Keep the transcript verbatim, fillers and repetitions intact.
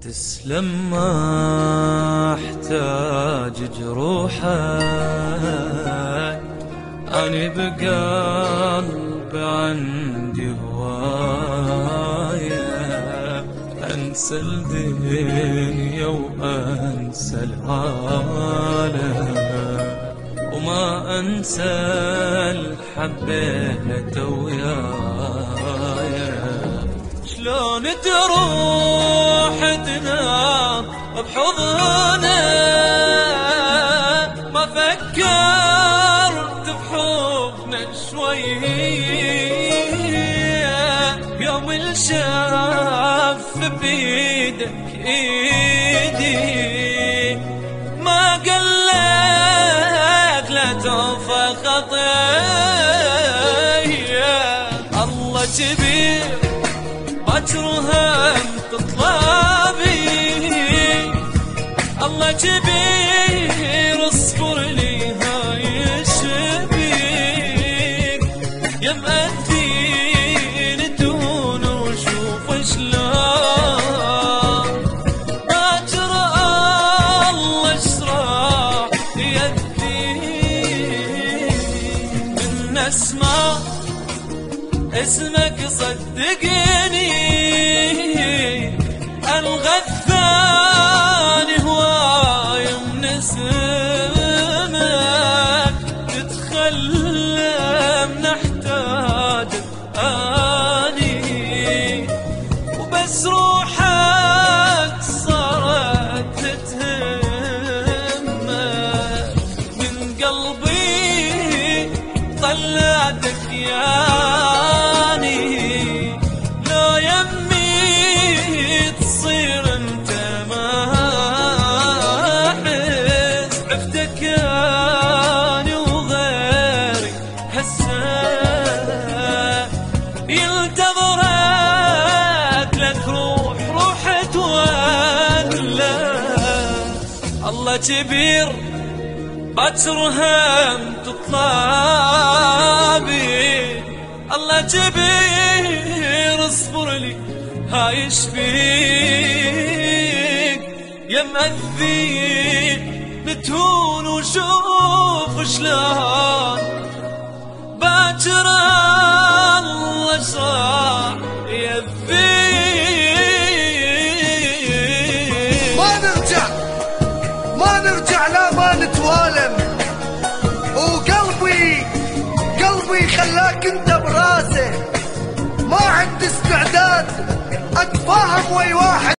تسلم ما احتاج جروحك، أنا بقلبي عندي هواية، أنسى الدنيا وأنسى العالم، وما أنسى الحبيت ويايا. شلون تروح تنام بحضنه، ما فكرت بحضنه شوية، يوم الشاف بيدك ايدي ما قلك لا توفى خطية. الله كبير باكر تطلبي، الله كبير اصبر لي هاي الشبيك، يا مأذين دون وشوف شلون باكر الله اشرح يديك. من اسمع اسمك صدقني الغثاني هواي من اسمك، تتخلم نحتاج اني، وبس روحك صارت تتهمك، من قلبي طلعتك ياني، لا يمي تصير انت ما احس، عفتك اني وغيري هسه ينتظرك، لك روح روحت ولا. الله كبير باكر هم تطلبي، الله كبير اصبر لي هاي شفيك، يا مأذين نتهون وشوف شلون باكر الله شرح يذيك. ما نرجع ما نرجع لا ما نتوالم، وقلبي قلبي خلاك انت براسه، ما عندي استعداد اتفاهم ويا واحد